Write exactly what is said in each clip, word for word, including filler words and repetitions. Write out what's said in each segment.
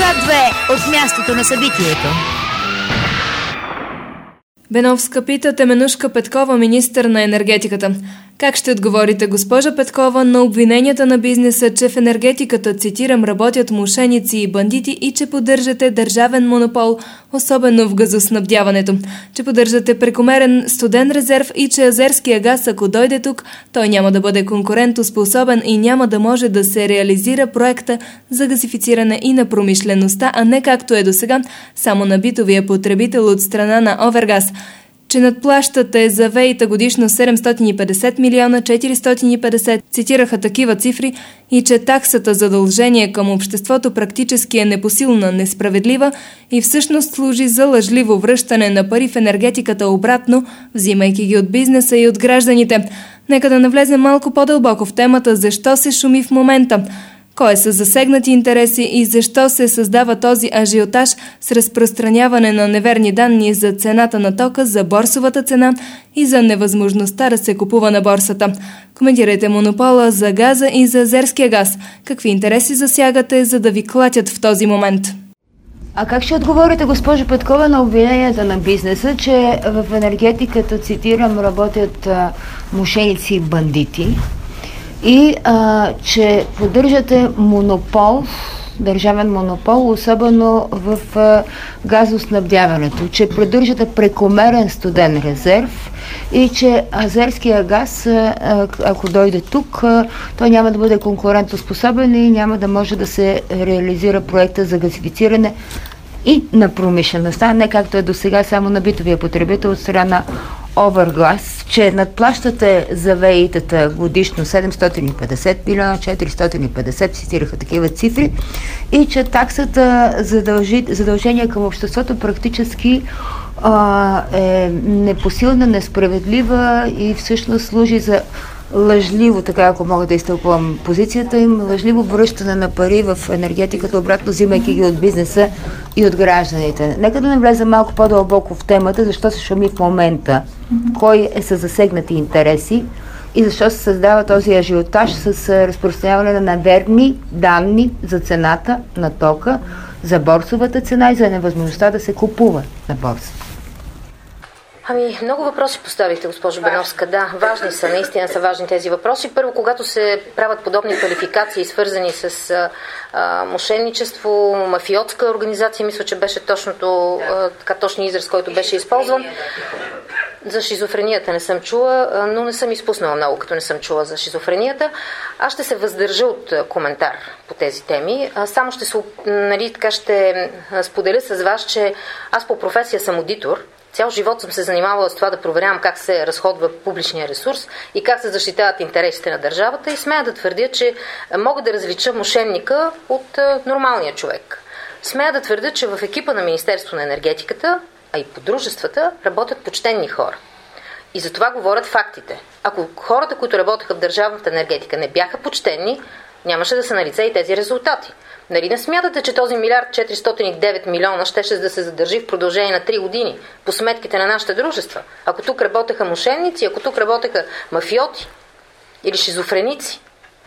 Скок две от мястото на събитието. Беновска пита Теменужка Петкова, министър на енергетиката. Как ще отговорите, госпожа Петкова, на обвиненията на бизнеса, че в енергетиката, цитирам, работят мошеници и бандити и че поддържате държавен монопол, особено в газоснабдяването, че поддържате прекомерен студен резерв и че азерския газ, ако дойде тук, той няма да бъде конкурентоспособен и няма да може да се реализира проекта за газифициране и на промишлеността, а не както е досега, само на битовия потребител от страна на Овергаз, че надплащате за ВЕИ-та годишно седемстотин и петдесет милиона четиристотин и петдесет, цитираха такива цифри, и че таксата задължение към обществото практически е непосилна, несправедлива и всъщност служи за лъжливо връщане на пари в енергетиката обратно, взимайки ги от бизнеса и от гражданите. Нека да навлезем малко по-дълбоко в темата защо се шуми в момента. Кой са засегнати интереси и защо се създава този ажиотаж с разпространяване на неверни данни за цената на тока, за борсовата цена и за невъзможността да се купува на борсата? Коментирайте монопола за газа и за азерския газ. Какви интереси засягате, за да ви клатят в този момент? А как ще отговорите, госпожо Петкова, на обвиненията на бизнеса, че в енергетиката, цитирам, работят а, мошеници и бандити? И а, че поддържате монопол, държавен монопол, особено в а, газоснабдяването, че поддържате прекомерен студен резерв и че азерския газ, а, ако дойде тук, а, той няма да бъде конкурентоспособен и няма да може да се реализира проекта за газифициране и на промишлеността, не както е до сега само на битовия потребител от страна Овергаз, че надплащате за ВЕИ-тата годишно седемстотин и петдесет милиона, четиристотин и петдесет, цитираха такива цифри, и че таксата задължи, задължение към обществото практически а, е непосилна, несправедлива и всъщност служи за лъжливо, така ако мога да изтълкувам позицията им, лъжливо връщане на пари в енергетиката, обратно взимайки ги от бизнеса и от гражданите. Нека да не влезем малко по-дълбоко в темата, защо се шуми в момента, кой е със засегнати интереси и защо се създава този ажиотаж с разпространяване на неверни данни за цената на тока, за борсовата цена и за невъзможността да се купува на борса. Ами, много въпроси поставихте, госпожо Беновска. Да, важни са, наистина са важни тези въпроси. Първо, когато се правят подобни квалификации, свързани с а, мошенничество, мафиотска организация, мисля, че беше точното, а, така точно израз, който беше използван. За шизофренията не съм чула, но не съм изпуснала много, като не съм чула за шизофренията. Аз ще се въздържа от коментар по тези теми. Само ще, се, нали, така ще споделя с вас, че аз по професия съм одитор. Цял живот съм се занимавала с това да проверявам как се разходва публичния ресурс и как се защитават интересите на държавата и смея да твърдя, че мога да различа мошенника от нормалния човек. Смея да твърдя, че в екипа на Министерство на енергетиката, а и по дружествата, работят почтенни хора. И за това говорят фактите. Ако хората, които работеха в държавната енергетика, не бяха почтенни, нямаше да са налице и тези резултати. Нали не смятате, че този милиард четиристотин и девет милиона щеше да се задържи в продължение на три години по сметките на нашите дружества? Ако тук работеха мошенници, ако тук работеха мафиоти или шизофреници?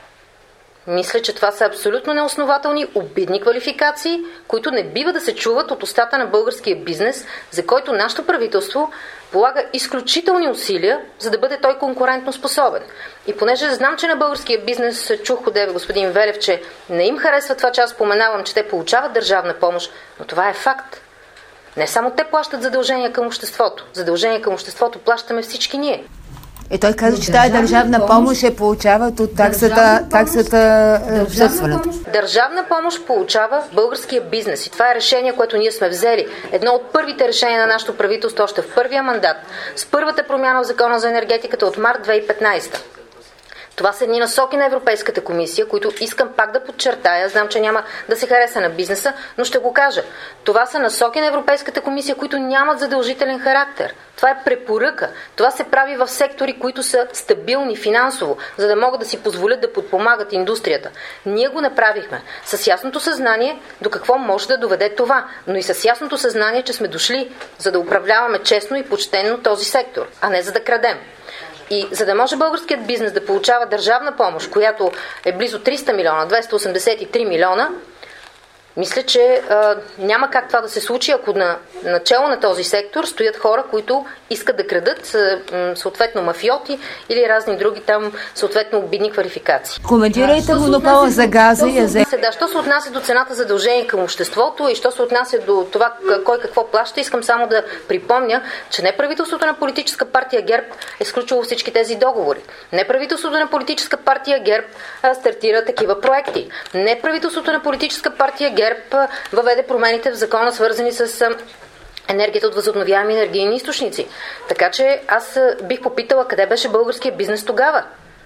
Мисля, че това са абсолютно неоснователни, обидни квалификации, които не бива да се чуват от устата на българския бизнес, за който нашето правителство полага изключителни усилия, за да бъде той конкурентно способен. И понеже знам, че на българския бизнес чух одеве господин Велев, че не им харесва това, че аз споменавам, че те получават държавна помощ, но това е факт. Не само те плащат задължения към обществото. Задължения към обществото плащаме всички ние. И той каза, че тази държавна помощ е получават от таксата, таксата обществената. Държавна помощ получава българския бизнес. И това е решение, което ние сме взели. Едно от първите решения на нашето правителство още в първия мандат. С първата промяна в Закона за енергетиката от март две хиляди и петнадесета. Това са едни насоки на Европейската комисия, които искам пак да подчертая. Знам, че няма да се хареса на бизнеса, но ще го кажа. Това са насоки на Европейската комисия, които нямат задължителен характер. Това е препоръка. Това се прави в сектори, които са стабилни финансово, за да могат да си позволят да подпомагат индустрията. Ние го направихме с ясното съзнание до какво може да доведе това, но и с ясното съзнание, че сме дошли, за да управляваме честно и почтенно този сектор, а не за да крадем. И за да може българският бизнес да получава държавна помощ, която е близо триста милиона, двеста осемдесет и три милиона, Мисля, че а, няма как това да се случи, ако на начало на този сектор стоят хора, които искат да крадат, а, съответно мафиоти или разни други там, съответно обидни квалификации. Коментирайте монопола за газа и язер. Да, що се отнася до цената задължение към обществото и що се отнася до това кой какво плаща, искам само да припомня, че не правителството на политическа партия ГЕРБ е сключило всички тези договори. Не правителството на политическа партия ГЕРБ а, стартира такива проекти. Не правителството на политическа партия ГЕРБ ГЕРБ въведе промените в закона, свързани с енергията от възобновяеми енергийни източници. Така че аз бих попитала къде беше българския бизнес тогава.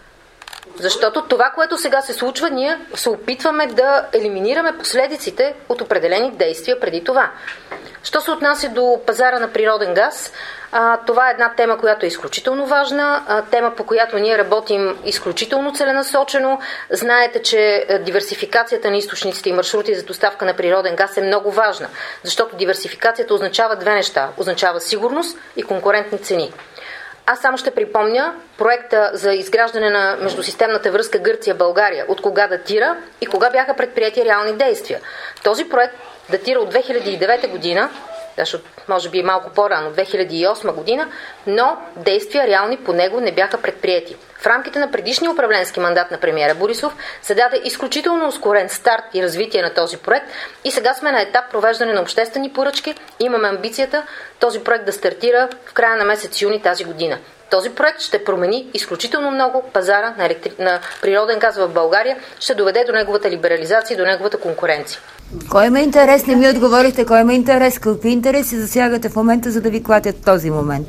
Защото това, което сега се случва, ние се опитваме да елиминираме последиците от определени действия преди това. Що се отнася до пазара на природен газ, а, това е една тема, която е изключително важна, а, тема, по която ние работим изключително целенасочено. Знаете, че диверсификацията на източниците и маршрути за доставка на природен газ е много важна, защото диверсификацията означава две неща. Означава сигурност и конкурентни цени. Аз само ще припомня проекта за изграждане на междусистемната връзка Гърция-България, от кога датира и кога бяха предприети реални действия. Този проект датира от две хиляди и девета година, защото може би малко по-рано, две хиляди и осма година, но действия реални по него не бяха предприети. В рамките на предишния управленски мандат на премиера Борисов се даде изключително ускорен старт и развитие на този проект и сега сме на етап провеждане на обществени поръчки. Имаме амбицията този проект да стартира в края на месец юни тази година. Този проект ще промени изключително много пазара на, електри... на природен газ в България, ще доведе до неговата либерализация и до неговата конкуренция. Кой има интерес? Не ми отговорихте. Кой има интерес? Какви интереси засягате в момента, за да ви клатят този момент?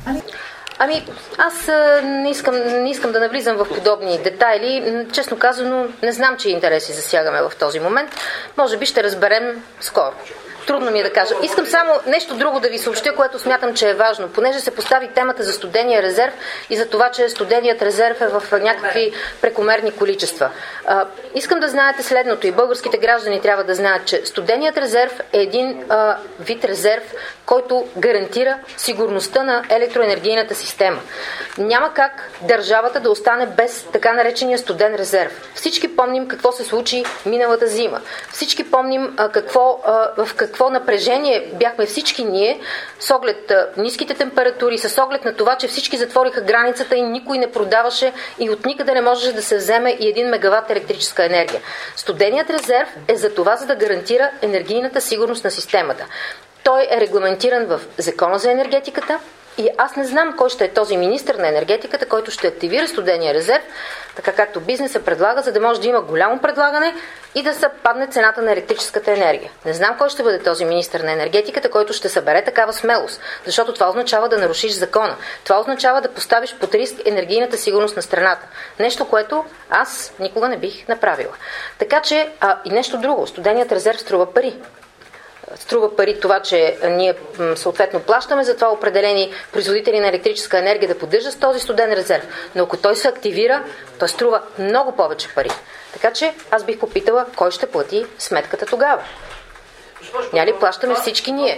Ами, аз не искам, не искам да навлизам в подобни детайли. Честно казано, не знам, че интереси засягаме в този момент. Може би ще разберем скоро. Трудно ми е да кажа. Искам само нещо друго да ви съобщя, което смятам, че е важно. Понеже се постави темата за студения резерв и за това, че студеният резерв е в някакви прекомерни количества. А, искам да знаете следното и българските граждани трябва да знаят, че студеният резерв е един а, вид резерв, който гарантира сигурността на електроенергийната система. Няма как държавата да остане без така наречения студен резерв. Всички помним какво се случи миналата зима. Всички помним а, какво, а, в какво напрежение бяхме всички ние с оглед а, ниските температури, с оглед на това, че всички затвориха границата и никой не продаваше и от никъде не можеше да се вземе и един мегаватт електрическа енергия. Студеният резерв е за това, за да гарантира енергийната сигурност на системата. Той е регламентиран в Закона за енергетиката и аз не знам кой ще е този министър на енергетиката, който ще активира студения резерв, така както бизнеса предлага, за да може да има голямо предлагане и да се падне цената на електрическата енергия. Не знам кой ще бъде този министър на енергетиката, който ще събере такава смелост, защото това означава да нарушиш закона. Това означава да поставиш под риск енергийната сигурност на страната. Нещо, което аз никога не бих направила. Така че, а, и нещо друго, студеният резерв струва пари. Струва пари това, че ние съответно плащаме за това определени производители на електрическа енергия да поддържат този студен резерв. Но ако той се активира, той струва много повече пари. Така че аз бих попитала кой ще плати сметката тогава. Ня ли плащаме всички ние?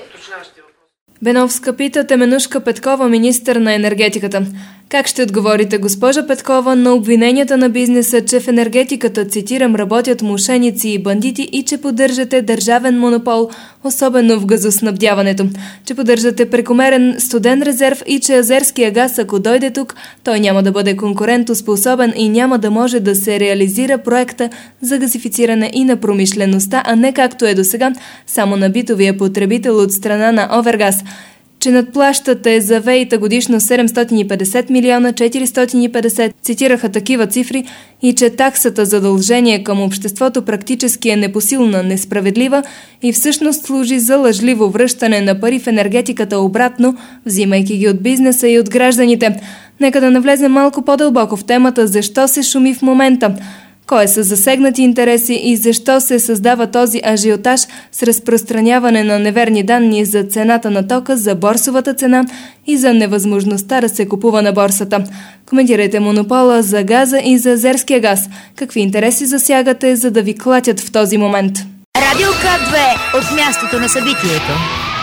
Беновска пита Теменужка Петкова, министър на енергетиката. Как ще отговорите, госпожа Петкова, на обвиненията на бизнеса, че в енергетиката, цитирам, работят мошеници и бандити и че поддържате държавен монопол, особено в газоснабдяването, че поддържате прекомерен студен резерв и че азерския газ, ако дойде тук, той няма да бъде конкурентоспособен и няма да може да се реализира проекта за газифициране и на промишлеността, а не както е досега, само на битовия потребител от страна на Овергаз, че надплащате за ВЕИ-та годишно седемстотин и петдесет милиона четиристотин и петдесет, цитираха такива цифри, и че таксата задължение към обществото практически е непосилна, несправедлива и всъщност служи за лъжливо връщане на пари в енергетиката обратно, взимайки ги от бизнеса и от гражданите. Нека да навлезем малко по-дълбоко в темата защо се шуми в момента. Кой са засегнати интереси и защо се създава този ажиотаж с разпространяване на неверни данни за цената на тока, за борсовата цена и за невъзможността да се купува на борсата? Коментирайте монопола за газа и за азерския газ. Какви интереси засягате, за да ви клатят в този момент? Радио К две от мястото на събитието.